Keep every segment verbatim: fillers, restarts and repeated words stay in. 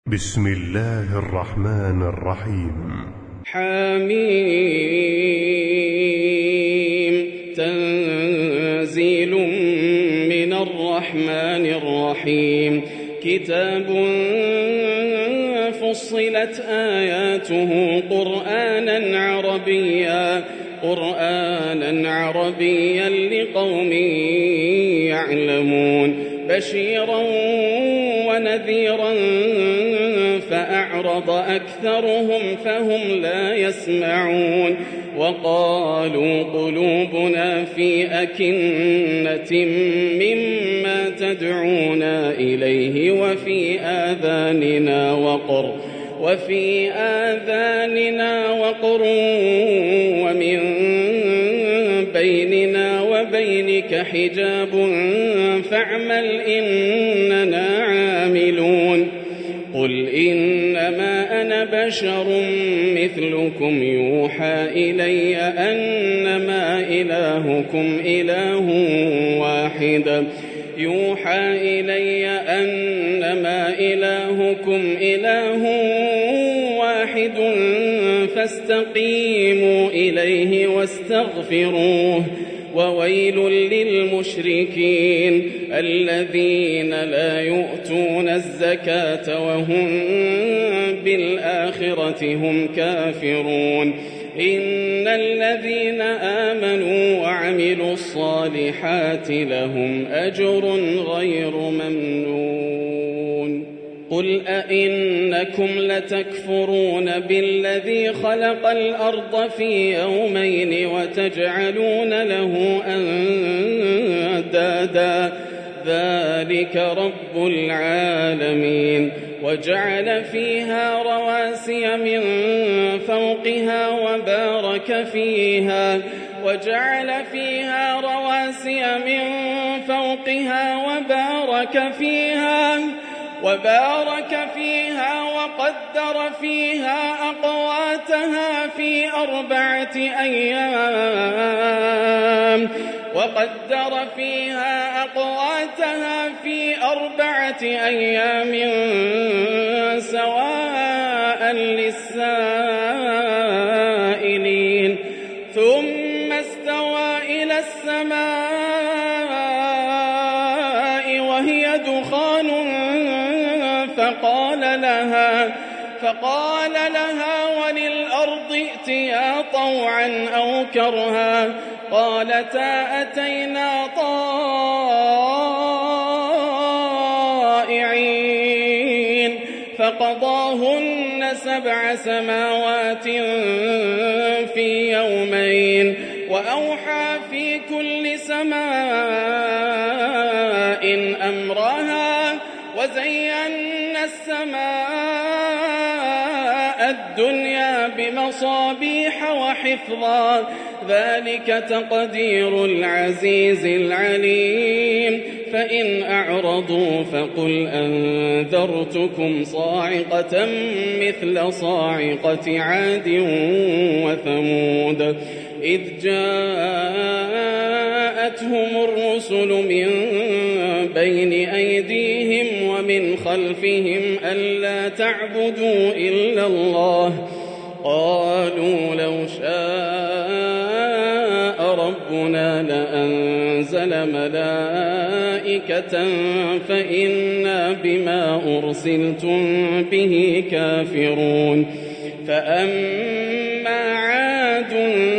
بسم الله الرحمن الرحيم. حميم تنزيل من الرحمن الرحيم. كتاب فصلت آياته قرآنا عربيا قرآنا عربيا لقوم يعلمون بشيرا ونذيرا فأعرض أكثرهم فهم لا يسمعون. وقالوا قلوبنا في أكنة مما تدعونا إليه وفي آذاننا وقر وفي آذاننا وقر ومن بيننا وبينك حجاب فاعمل إننا عاملون. قل إنما أنا بشر مثلكم يوحى إلي أنما إلهكم إله واحد يوحى إلي أنما إلهكم إله واحد فاستقيموا إليه واستغفروه. وويل للمشركين الذين لا يؤتون الزكاة وهم بالآخرة هم كافرون. إن الذين آمنوا وعملوا الصالحات لهم أجر غير ممنون. قل أئنكم لتكفرون بالذي خلق الأرض في يومين وتجعلون له أندادا ذلك رب العالمين. وجعل فيها رواسي من فوقها وبارك فيها وجعل فيها رواسي من فوقها وبارك فيها وبارك فيها وقدر فيها أقواتها في أربعة أيام وقدر فيها أقواتها في أربعة أيام سواء للسائلين. ثم استوى إلى السماء وهي دخان فقال لها فقال لها وللأرض ائتيا طوعا أو كرها قالتا أتينا طائعين. فقضاهن سبع سماوات في يومين وأوحى في كل سماء أمرها وزينا السماء الدنيا بمصابيح وحفظا ذلك تقدير العزيز العليم. فإن أعرضوا فقل أنذرتكم صاعقة مثل صاعقة عاد وثمود إذ جاءتهم الرسل من بين أيديهم ومن خلفهم ألا تعبدوا إلا الله قالوا لو شاء ربنا لأنزل ملائكة فإنا بما أرسلتم به كافرون. فأما عاد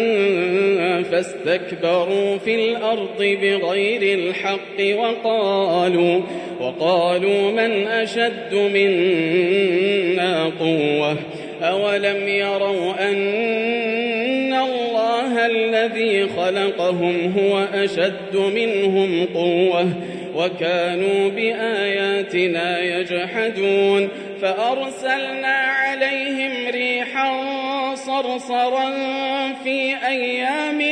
فاستكبروا في الأرض بغير الحق وقالوا وقالوا من أشد منا قوة أولم يروا أن الله الذي خلقهم هو أشد منهم قوة وكانوا بآياتنا يجحدون. فأرسلنا عليهم ريحا صرصرا في أيام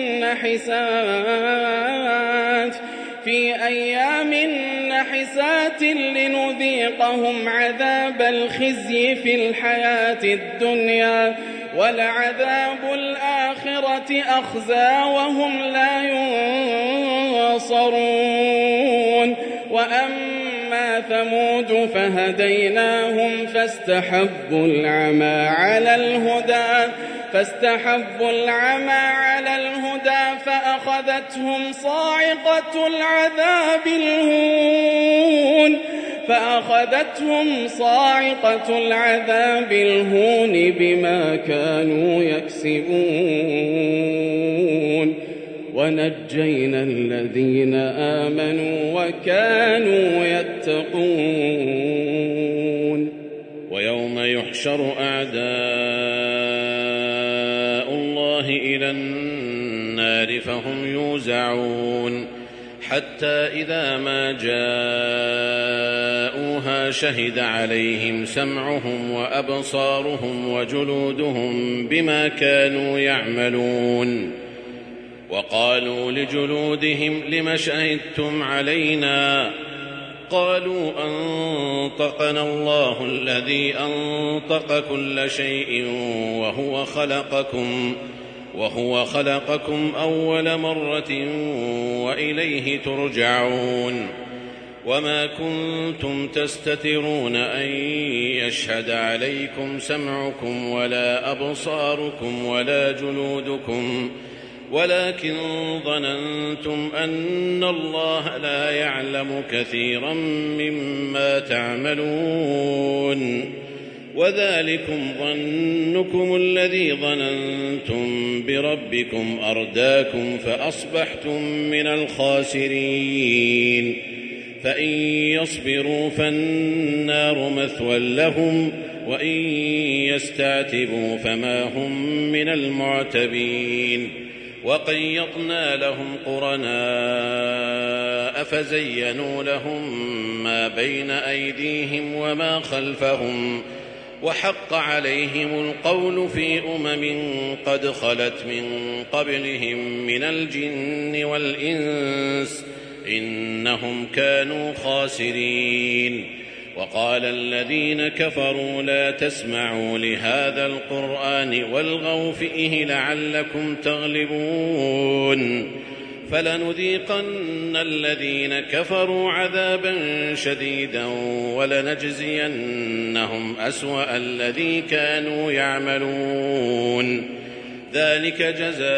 نحسات في أيام نحسات لنذيقهم عذاب الخزي في الحياة الدنيا ولعذاب الآخرة أخزى وهم لا ينصرون. وأما ثمود فهديناهم فاستحبوا العمى على الهدى فاستحبوا العمى على الهدى فأخذتهم صاعقة العذاب الهون فأخذتهم صاعقة العذاب الهون بما كانوا يكسبون ونجينا الذين آمنوا وكانوا يتقون. ويوم يحشر أعداء الله إلى النار فهم يوزعون حتى إذا ما جاءوها شهد عليهم سمعهم وأبصارهم وجلودهم بما كانوا يعملون وقالوا لجلودهم لم شهدتم علينا قالوا أنطقنا الله الذي أنطق كل شيء وهو خلقكم وهو خلقكم أول مرة وإليه ترجعون وما كنتم تستترون أن يشهد عليكم سمعكم ولا أبصاركم ولا جلودكم ولكن ظننتم أن الله لا يعلم كثيرا مما تعملون وذلكم ظنكم الذي ظننتم بربكم أرداكم فأصبحتم من الخاسرين. فإن يصبروا فالنار مثوى لهم وإن يستعتبوا فما هم من المعتبين. وقيضنا لهم قرناء فزينوا لهم ما بين أيديهم وما خلفهم وحق عليهم القول في أمم قد خلت من قبلهم من الجن والإنس إنهم كانوا خاسرين. وقال الذين كفروا لا تسمعوا لهذا القرآن والغوا فيه لعلكم تغلبون فلنذيقن الذين كفروا عذابا شديدا ولنجزينهم أسوأ الذي كانوا يعملون ذلك جزاء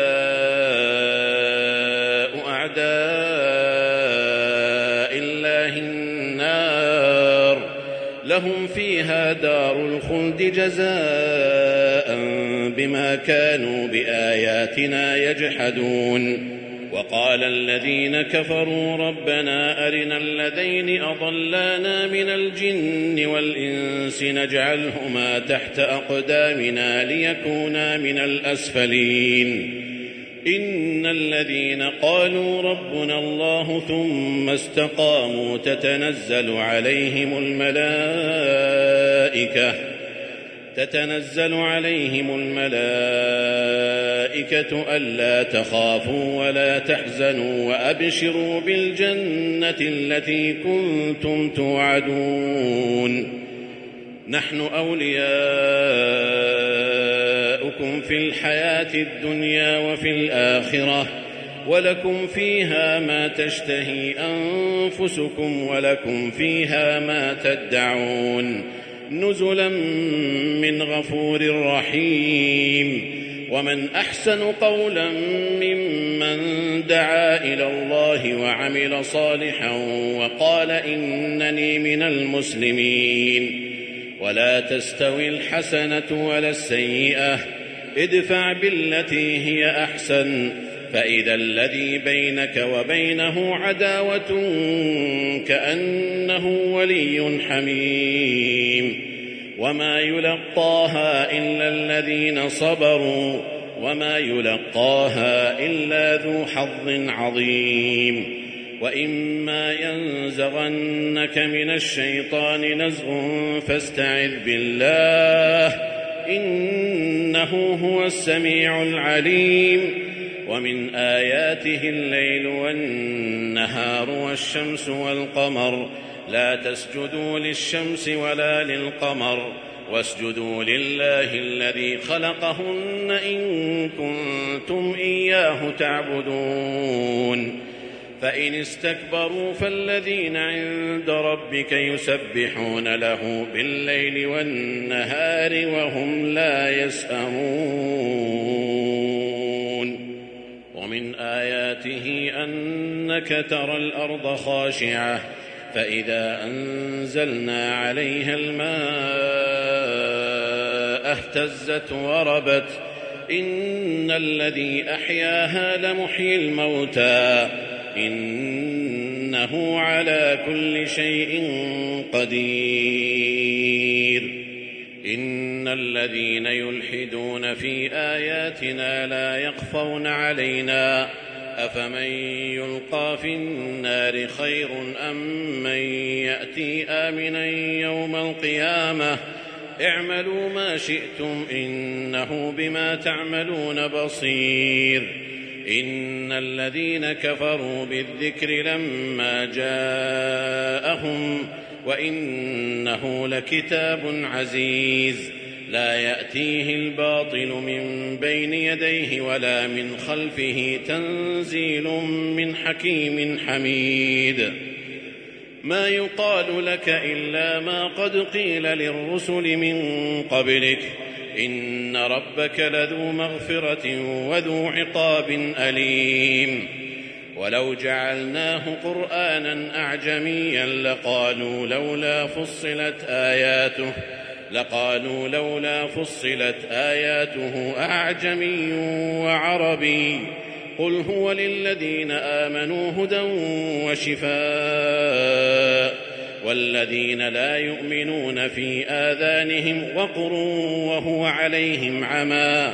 أعداء الله النار لهم فيها دار الخلد جزاء بما كانوا بآياتنا يجحدون. وقال الذين كفروا ربنا أرنا الذين أضلانا من الجن والإنس نجعلهما تحت أقدامنا ليكونا من الأسفلين. إن الذين قالوا ربنا الله ثم استقاموا تتنزل عليهم الملائكة تتنزل عليهم الملائكة ألا تخافوا ولا تحزنوا وأبشروا بالجنة التي كنتم توعدون نحن أولياؤكم في الحياة الدنيا وفي الآخرة ولكم فيها ما تشتهي أنفسكم ولكم فيها ما تدعون نزلا من غفور رحيم. ومن أحسن قولا ممن دعا إلى الله وعمل صالحا وقال إنني من المسلمين. ولا تستوي الحسنة ولا السيئة ادفع بالتي هي أحسن فإذا الذي بينك وبينه عداوة كأنه ولي حميم. وما يلقاها إلا الذين صبروا وما يلقاها إلا ذو حظ عظيم. وإما ينزغنك من الشيطان نزغ فاستعذ بالله إنه هو السميع العليم. ومن آياته الليل والنهار والشمس والقمر لا تسجدوا للشمس ولا للقمر واسجدوا لله الذي خلقهن إن كنتم إياه تعبدون. فإن استكبروا فالذين عند ربك يسبحون له بالليل والنهار وهم لا يسأمون. ومن آياته أنك ترى الأرض خاشعة فإذا أنزلنا عليها الماء اهتزت وربت إن الذي أحياها لمحيي الموتى إنه على كل شيء قدير. إن الذين يلحدون في آياتنا لا يخفون علينا أفمن يلقى في النار خير أم من يأتي آمنا يوم القيامة اعملوا ما شئتم إنه بما تعملون بصير. إن الذين كفروا بالذكر لما جاءهم وإنه لكتاب عزيز لا يأتيه الباطل من بين يديه ولا من خلفه تنزيل من حكيم حميد. ما يقال لك إلا ما قد قيل للرسل من قبلك إن ربك لذو مغفرة وذو عقاب أليم. ولو جعلناه قرآنا أعجميا لقالوا لولا فصلت آياته لقالوا لولا فصلت آياته أعجمي وعربي قل هو للذين آمنوا هدى وشفاء والذين لا يؤمنون في آذانهم وقر وهو عليهم عمى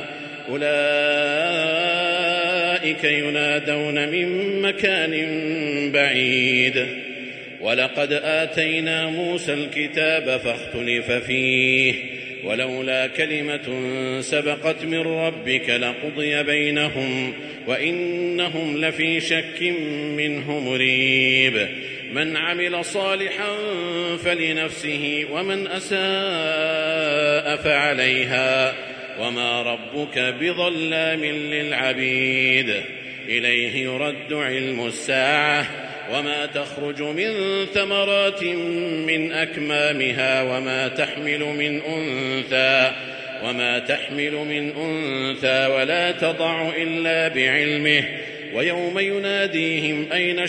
أولئك ينادون من مكان بعيد. ولقد آتينا موسى الكتاب فاختلف فيه ولولا كلمة سبقت من ربك لقضي بينهم وإنهم لفي شك منه مريب. من عمل صالحا فلنفسه ومن أساء فعليها وما ربك بظلام للعبيد. إليه يرد علم الساعة وما تخرج من ثمرات من أكمامها وما تحمل من أنثى وما تحمل من أنثى ولا تضع إلا بعلمه ويوم يناديهم أين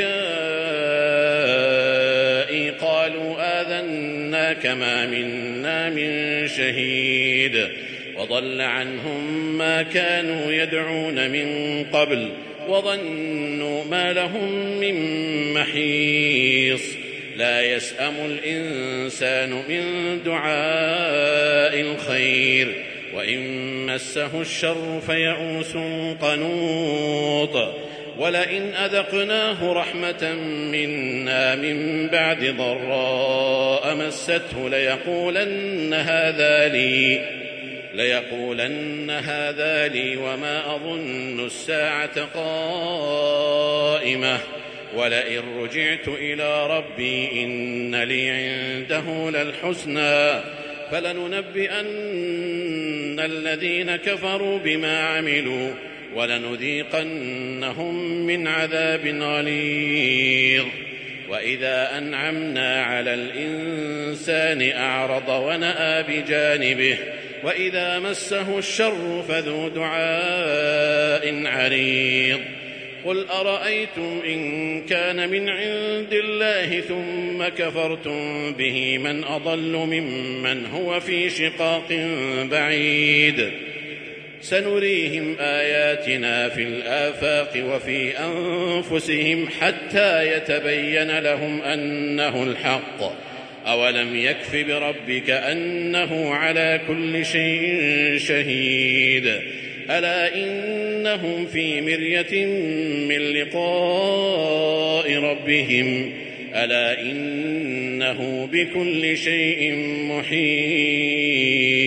شركائي قالوا آذناك ما منا من شهيد وضل عنهم ما كانوا يدعون من قبل وظنوا ما لهم من محيص. لا يسأم الإنسان من دعاء الخير وإن مسه الشر فيئوس قنوط. ولئن أذقناه رحمة منا من بعد ضراء مسته ليقولن هذا لي ليقولن هذا لي وما أظن الساعة قائمة ولئن رجعت إلى ربي إن لي عنده للحسنى فلننبئن الذين كفروا بما عملوا ولنذيقنهم من عذاب غليظ. وإذا أنعمنا على الإنسان أعرض ونأى بجانبه وإذا مسه الشر فذو دعاء عريض. قل أرأيتم إن كان من عند الله ثم كفرتم به من أضل ممن هو في شقاق بعيد. سنريهم آياتنا في الآفاق وفي أنفسهم حتى يتبين لهم أنه الحق. أولم يكف بربك أنه على كل شيء شهيد. ألا إنهم في مرية من لقاء ربهم ألا إنه بكل شيء محيط.